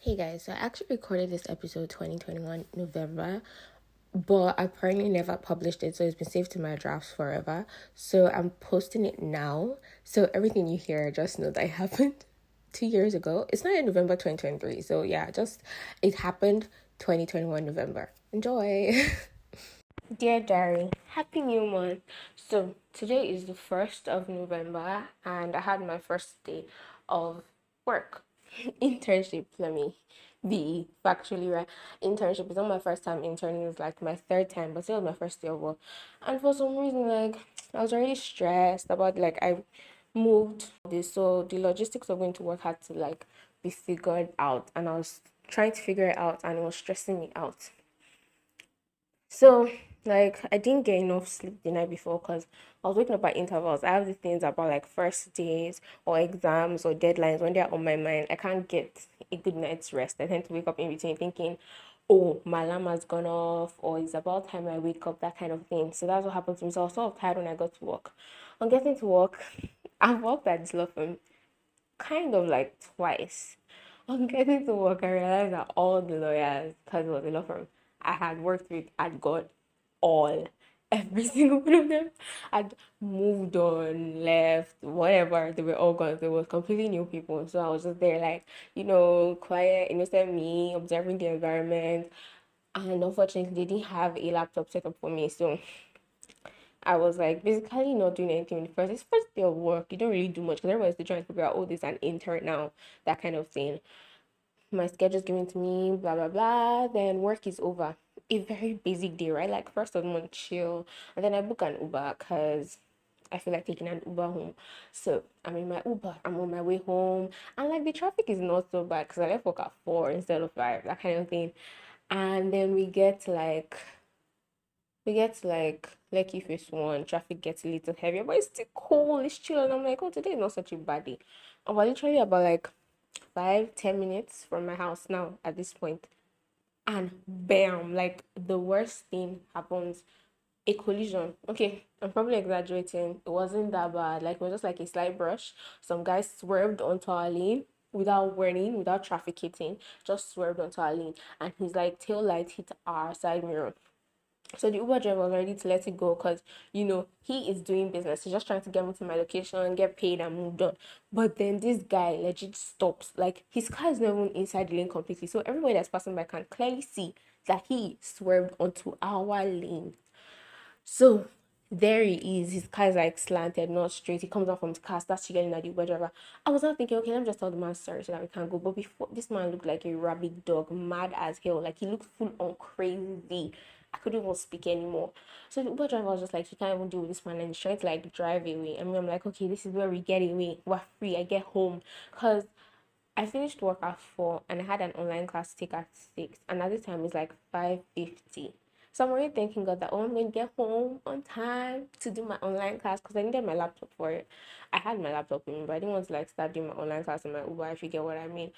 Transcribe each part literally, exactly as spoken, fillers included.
Hey guys, so I actually recorded this episode twenty twenty-one November, but I apparently never published it, so it's been saved to my drafts forever. So I'm posting it now. So everything you hear, just know that it happened two years ago. It's not in November twenty twenty-three. So yeah, just it happened twenty twenty-one November. Enjoy. Dear Diary, Happy New Month. So today is the first of November and I had my first day of work. Internship, let me be factually right. Internship is not my first time interning, it's like my third time, but still my first day of work. And for some reason, like I was already stressed about like I moved this, so the logistics of going to work had to like be figured out, and I was trying to figure it out and it was stressing me out. So, like, I didn't get enough sleep the night before because I was waking up at intervals. I have the things about like first days or exams or deadlines when they're on my mind. I can't get a good night's rest. I tend to wake up in between thinking, oh, my alarm has gone off, or it's about time I wake up, that kind of thing. So that's what happened to me. So I was sort of tired when I got to work. On getting to work, I've worked at this law firm kind of like twice. On getting to work, I realized that all the lawyers, because it was a law firm I had worked with, had got all, every single one of them had moved on, left, whatever. They were all gone. They were completely new people. So I was just there, like, you know, quiet, innocent me, observing the environment. And unfortunately, they didn't have a laptop set up for me. So I was like basically not doing anything in the first. It's first day of work. You don't really do much because everybody's still trying to figure out, oh, this is an intern now, that kind of thing. My schedule's given to me, blah blah blah. Then work is over. A very basic day, right? Like first of the month, chill, and then I book an Uber because I feel like taking an Uber home. So I'm in my Uber. I'm on my way home, and like the traffic is not so bad because I left work at four instead of five, that kind of thing. And then we get to like we get to like Lekki Phase One, traffic gets a little heavier, but it's still cool, it's chill. And I'm like, oh, today is not such a bad day. And we're literally about like five, ten minutes from my house now at this point. And bam, like the worst thing happens. A collision. Okay, I'm probably exaggerating. It wasn't that bad. Like it was just like a slight brush. Some guy swerved onto our lane without warning, without traffic hitting, just swerved onto our lane. And his like tail light hit our side mirror. So the Uber driver was ready to let it go because, you know, he is doing business. He's just trying to get me to my location, get paid, and moved on. But then this guy legit stops. Like, his car is not even inside the lane completely. So everybody that's passing by can clearly see that he swerved onto our lane. So there he is. His car is like slanted, not straight. He comes out from the car, starts yelling at the Uber driver. I was not thinking, okay, let me just tell the man sorry so that we can go. But before, this man looked like a rabid dog, mad as hell. Like he looked full on crazy. I couldn't even speak anymore. So the Uber driver was just like, he can't even deal with this man, and he's trying to like drive away. I mean, I'm like, okay, this is where we get away. We're free. I get home. Because I finished work at four and I had an online class to take at six. And at the time it's like five fifty. So I'm already thanking God that, oh, I'm going to get home on time to do my online class because I needed my laptop for it. I had my laptop with me, but I didn't want to like start doing my online class in my Uber, if you get what I mean.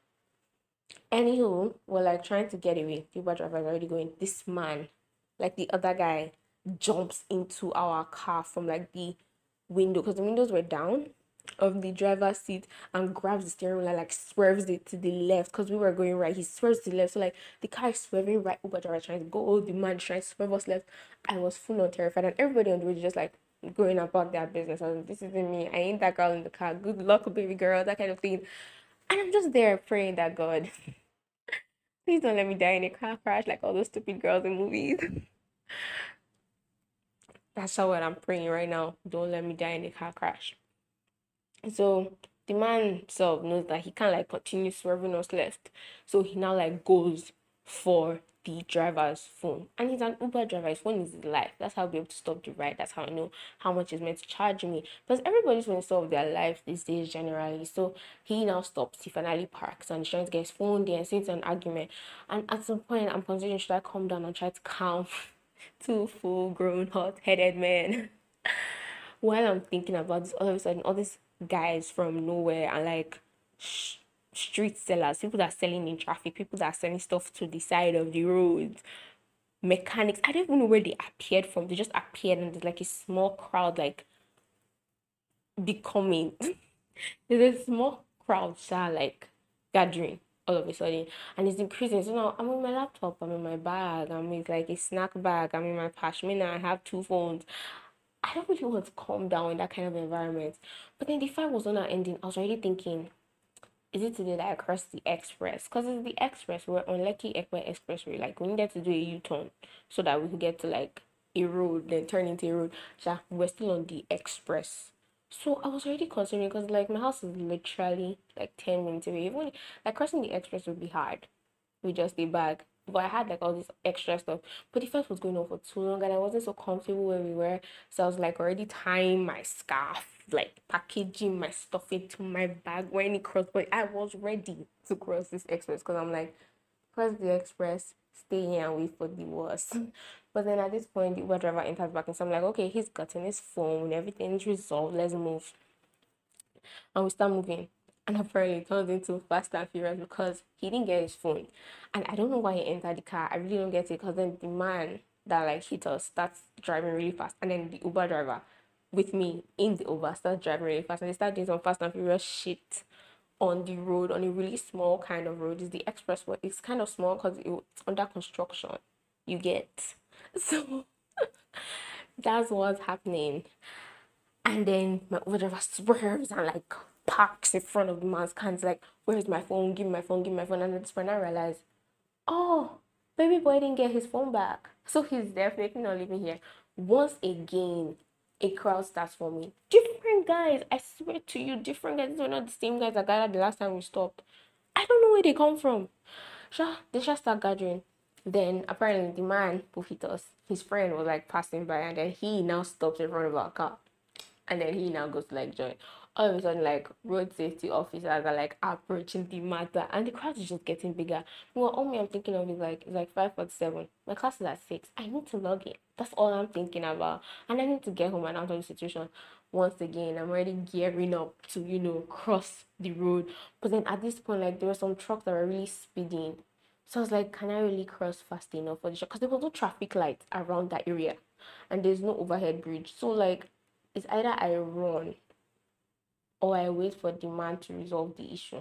Anywho, we're like trying to get away. The Uber driver is already going. This man, like the other guy, jumps into our car from like the window because the windows were down of the driver's seat and grabs the steering wheel and like swerves it to the left because we were going right. He swerves to the left. So like the car is swerving right, Uber driver trying to go, oh, the man trying to swerve us left. I was full on terrified and everybody on the road just like going about their business. I was like, this isn't me. I ain't that girl in the car. Good luck, baby girl, that kind of thing. And I'm just there praying that God, please don't let me die in a car crash like all those stupid girls in movies. That's how what I'm praying right now. Don't let me die in a car crash. So the man himself knows that he can't like continue swerving us left. So he now like goes for the driver's phone. And he's an Uber driver. His phone is his life. That's how I'll be able to stop the ride. That's how I know how much is meant to charge me. Because everybody's going to solve their life these days generally. So he now stops. He finally parks and he's trying to get his phone there and since an argument. And at some point I'm considering should I calm down and try to calm two full grown hot headed men. While I'm thinking about this, all of a sudden, all these guys from nowhere and like sh- street sellers, people that are selling in traffic, people that are selling stuff to the side of the road, mechanics. I don't even know where they appeared from. They just appeared, and there's like a small crowd, like becoming. There's a small crowd, sha, like gathering. all of a sudden, and it's increasing. So now I'm with my laptop, I'm in my bag, I'm with like a snack bag, I'm in my pashmina, I have two phones. I don't really want to calm down in that kind of environment. But then the fight was not ending. I was already thinking, is it today that I crossed the express? Because it's the express. We're on Lekki Ekpe Expressway. Like, we needed to do a U-turn so that we could get to like a road, then turn into a road. So we're still on the express. So I was already considering, because like my house is literally like ten minutes away. Even like crossing the express would be hard with just a bag. But I had like all this extra stuff. But the flight was going on for too long and I wasn't so comfortable where we were. So I was like already tying my scarf, like packaging my stuff into my bag when it crossed. But I was ready to cross this express because I'm like, cross the express, stay here and wait for the worst. But then at this point, the Uber driver enters back and so I'm like, okay, he's gotten his phone, everything's resolved, let's move. And we start moving. And apparently it turns into Fast and Furious because he didn't get his phone. And I don't know why he entered the car. I really don't get it because then the man that like hit us starts driving really fast. And then the Uber driver with me in the Uber starts driving really fast. And they start doing some Fast and Furious shit on the road, on a really small kind of road. It's the expressway. It's kind of small because it's under construction. You get. So that's what's happening. And then my Uber driver swerves and like parks in front of the man's car. It's like, where's my phone? Give me my phone, give me my phone. And at this point I realized, oh, baby boy didn't get his phone back. So he's definitely not living here. Once again, a crowd starts forming. Different guys. I swear to you, different guys. These were not the same guys that gathered the last time we stopped. I don't know where they come from. Sure, they just start gathering. Then apparently the man who hit us, his friend was like passing by and then he now stops in front of our car. And then he now goes to like join. All of a sudden, like road safety officers are like approaching the matter, and the crowd is just getting bigger. Well, all me I'm thinking of is like it's like five forty seven. My class is at six. I need to log in. That's all I'm thinking about, and I need to get home and out of the situation. Once again, I'm already gearing up to you know cross the road. But then at this point, like there were some trucks that were really speeding. So I was like, can I really cross fast enough for the shot? Because there was no traffic lights around that area, and there's no overhead bridge. So like it's either I run or I wait for the man to resolve the issue.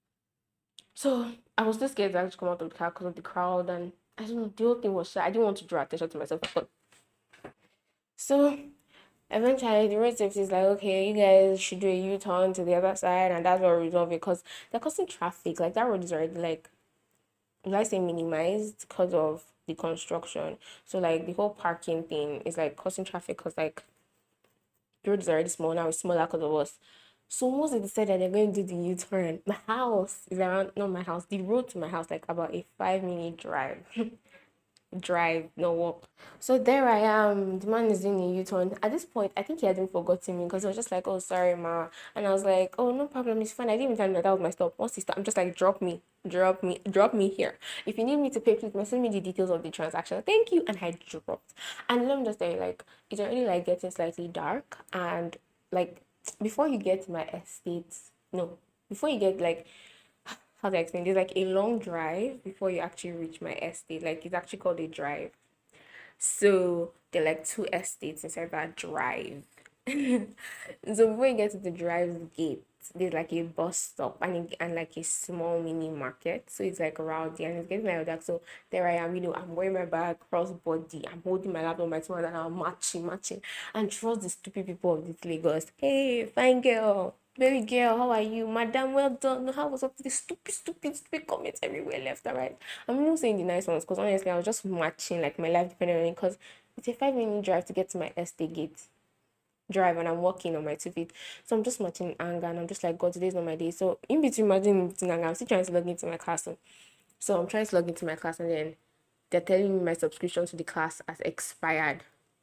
So I was just scared to actually come out of the car because of the crowd and I don't know, the whole thing was shy. I didn't want to draw attention to myself. But so eventually the road safety is like, okay, you guys should do a U-turn to the other side and that's what we resolve it because they're causing traffic. Like that road is already like, would I say minimized because of the construction. So like the whole parking thing is like causing traffic because like the road is already small now, it's smaller because of us. So once they decided they're going to do the U-turn, my house is around, not my house, the road to my house, like about a five minute drive. Drive, no walk. So there I am. The man is doing a U-turn. At this point, I think he hadn't forgotten me because he was just like, oh, sorry, ma. And I was like, oh, no problem. It's fine. I didn't even tell him that that was my stop. Once he stopped, I'm just like, drop me, drop me, drop me here. If you need me to pay, please message me the details of the transaction. Thank you. And I dropped. And let me just say, like, it's already like getting slightly dark. And like, before you get to my estate, no, before you get like, how to explain, there's like a long drive before you actually reach my estate. Like it's actually called a drive. So there are like two estates inside that drive. So before you get to the drive gate, there's like a bus stop and, and like a small mini market. So it's like rowdy and it's getting like that. So there I am, you know, I'm wearing my bag, cross body, I'm holding my laptop, my phone, and I'm matching, matching. And trust the stupid people of this Lagos. Hey, fine girl. Baby girl, how are you? Madam, well done. How was up to the stupid, stupid, stupid comments everywhere, left and right? I'm not saying the nice ones because honestly, I was just matching like my life depending on it because it's a five minute drive to get to my estate gate drive and I'm walking on my two feet. So I'm just matching anger and I'm just like, God, today's not my day. So in between matching anger, I'm still trying to log into my class. So I'm trying to log into my class and then they're telling me my subscription to the class has expired.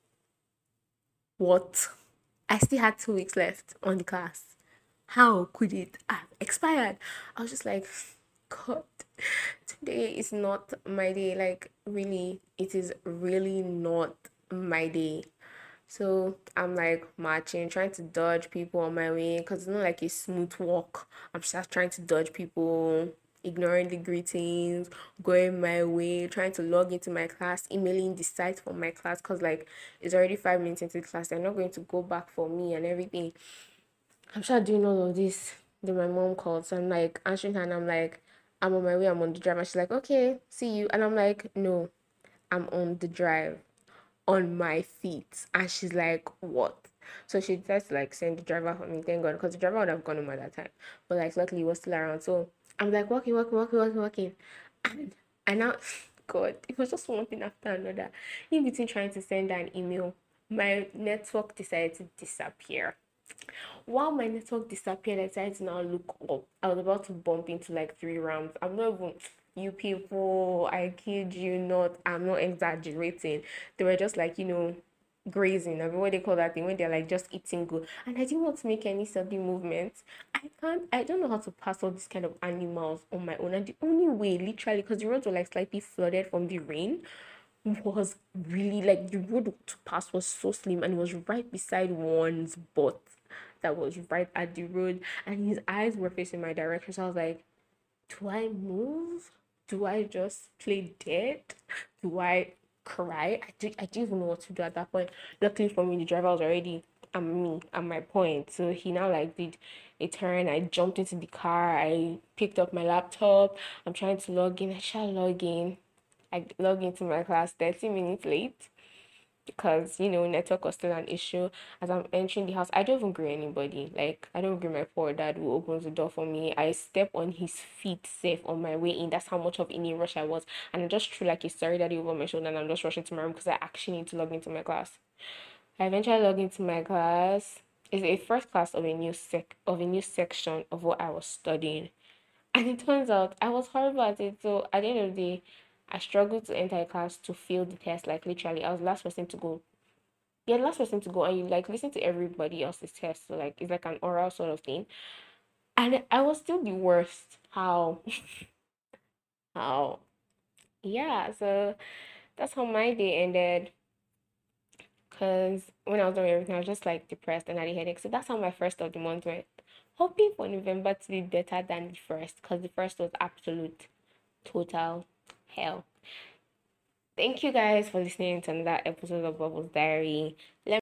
What? I still had two weeks left on the class. How could it have expired? I was just like, God, today is not my day. Like, really, it is really not my day. So I'm like marching, trying to dodge people on my way because it's not like a smooth walk. I'm just trying to dodge people, ignoring the greetings, going my way, trying to log into my class, emailing the site for my class because like it's already five minutes into the class. They're not going to go back for me and everything. I'm sure doing all of this. Then my mom called, so I'm like answering her and I'm like, I'm on my way, I'm on the drive. And she's like, okay, see you. And I'm like, no, I'm on the drive on my feet. And she's like, what? So she decides to like send the driver for me, thank God, because the driver would have gone home at that time. But like luckily he was still around. So I'm like walking, walking, walking, walking, walking. And I now God, it was just one thing after another. In between trying to send her an email, my network decided to disappear. While my network disappeared, I decided to now look up. I was about to bump into like three rounds. I'm not even, you people, I kid you not, I'm not exaggerating. They were just like, you know, grazing. I mean, what they call that thing when they're like just eating good. And I didn't want to make any sudden movements. I can't, I don't know how to pass all these kind of animals on my own. And the only way, literally, because the roads were like slightly flooded from the rain, was really like the road to pass was so slim and it was right beside one's butt that was right at the road, and his eyes were facing my direction. So I was like, do I move? Do I just play dead? Do I cry? I, do, I didn't even know what to do at that point. Luckily for me, the driver was already at me at my point. So he now like did a turn. I jumped into the car. I picked up my laptop. I'm trying to log in. I shall log in. I log into my class thirty minutes late because you know network was still an issue. As I'm entering the house, I don't even greet anybody. Like I don't greet my poor dad who opens the door for me. I step on his feet safe on my way in. That's how much of in a rush I was, and I just threw like a sorry daddy over my shoulder, and I'm just rushing to my room because I actually need to log into my class. I eventually log into my class. It's a first class of a new sec of a new section of what I was studying. And it turns out I was horrible at it. So at the end of the day, I struggled to enter a class to fail the test. Like literally, I was the last person to go. Yeah, the last person to go, and you like listen to everybody else's test. So like it's like an oral sort of thing. And I was still the worst. How? How? Yeah. So that's how my day ended. Cause when I was doing everything, I was just like depressed and had a headache. So that's how my first of the month went. Hoping for November to be better than the first, because the first was absolute total hell. Thank you guys for listening to another episode of Bubbles Diary. Let